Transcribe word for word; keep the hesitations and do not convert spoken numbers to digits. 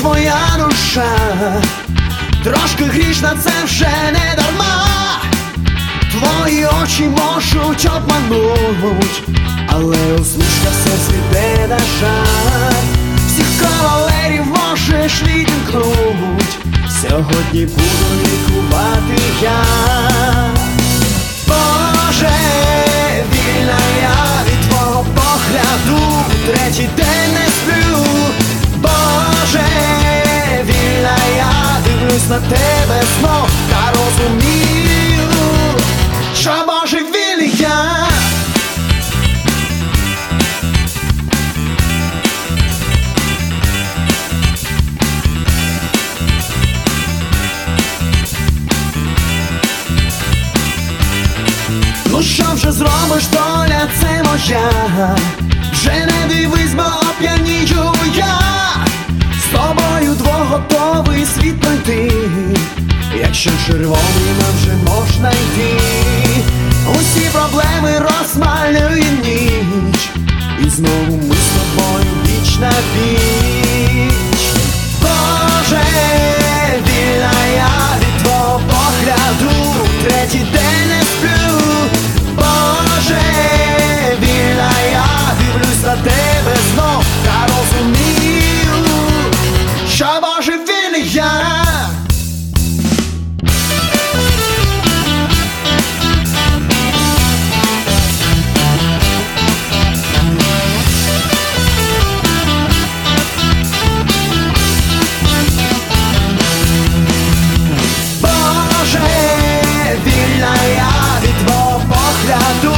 твоя душа, трошки грішна, це вже не дарма. Твої очі можуть обмануть, але усмішка в серці де на жаль. Всіх кавалерів можеш відімкнуть, сьогодні буду лікувати я. Боже, вільна я від твого погляду, третій день не сплю. Боже, вільна я, дивлюсь на тебе знов та розумію, що Боже вільний я. Ну що вже зробиш, доля, це моя, вже не дивись, бо оп'янію я. З тобою двох готовий світ пройти, якщо червоний нам вже можна йти. Усі проблеми розмалює ніч, і знову ми з тобою віч на віч. Боже, вільна я від твого погляду, третій день не сплю. Боже, вільна я, дивлюсь на тебе знов та розумію, що Боже вільний я. Боже, вільна я від твого погляду,